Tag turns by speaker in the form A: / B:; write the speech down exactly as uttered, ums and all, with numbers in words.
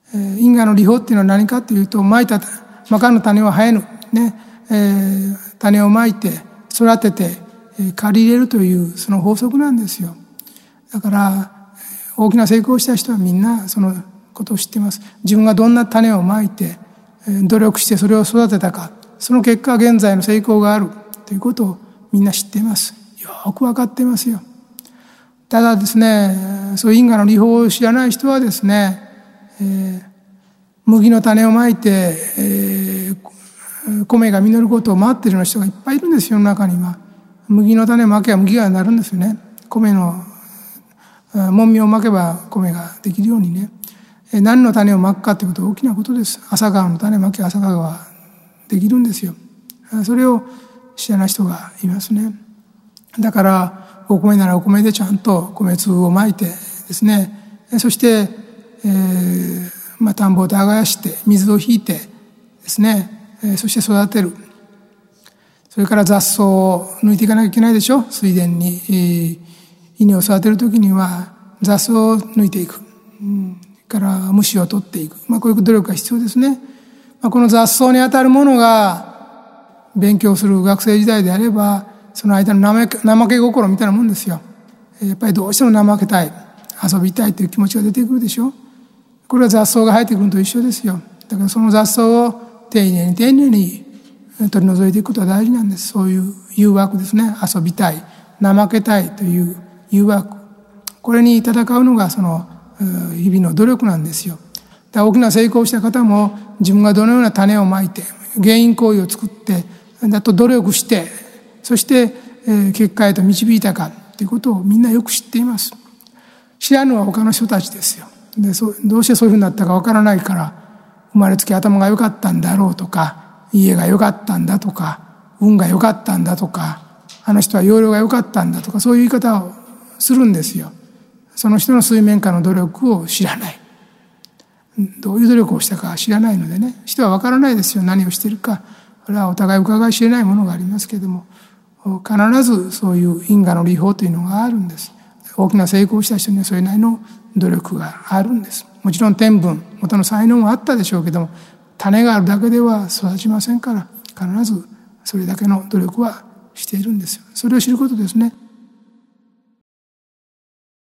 A: えー、因果の利法っていうのは何かというと、まいたまかぬ種は生えぬ、ねえー、種をまいて育てて、えー、借り入れるというその法則なんですよ。だから大きな成功した人はみんなそのことを知っています。自分がどんな種をまいて努力してそれを育てたか、その結果現在の成功があるということをみんな知っています。よく分かっていますよ。ただですね、そういう因果の利法を知らない人はですね、えー、麦の種をまいて、えー、米が実ることを待っているような人がいっぱいいるんですよ。世の中には麦の種をまけば麦がなるんですよね。米の文苗をまけば米ができるようにね、何の種をまくかということは大きなことです。朝顔の種をまけば朝顔はできるんですよ。それを知らない人がいますね。だからお米ならお米でちゃんと米粒をまいてですね、そして、えーまあ、田んぼを耕して水を引いてですね、そして育てる。それから雑草を抜いていかなきゃいけないでしょ。水田に、えー、稲を育てるときには雑草を抜いていく、うん、から虫を取っていく、まあ、こういう努力が必要ですね。まあ、この雑草にあたるものが勉強する学生時代であれば、その間の怠け、怠け心みたいなもんですよ。やっぱりどうしても怠けたい、遊びたいという気持ちが出てくるでしょ。これは雑草が生えてくるのと一緒ですよ。だからその雑草を丁寧に丁寧に取り除いていくことは大事なんです。そういう誘惑ですね。遊びたい、怠けたいという誘惑、これに戦うのがその日々の努力なんですよ。だから大きな成功した方も自分がどのような種をまいて原因行為を作ってだと努力して、そして結果へと導いたかということをみんなよく知っています。知らぬは他の人たちですよ。でそどうしてそういうふうになったかわからないから、生まれつき頭が良かったんだろうとか、家が良かったんだとか、運が良かったんだとか、あの人は要領が良かったんだとか、そういう言い方をするんですよ。その人の水面下の努力を知らない、どういう努力をしたか知らないのでね、人は分からないですよ。何をしているか、これはお互い伺い知れないものがありますけれども、必ずそういう因果の利法というのがあるんです。大きな成功した人にはそれなりの努力があるんです。もちろん天分、元の才能もあったでしょうけども、種があるだけでは育ちませんから、必ずそれだけの努力はしているんですよ。それを知ることですね。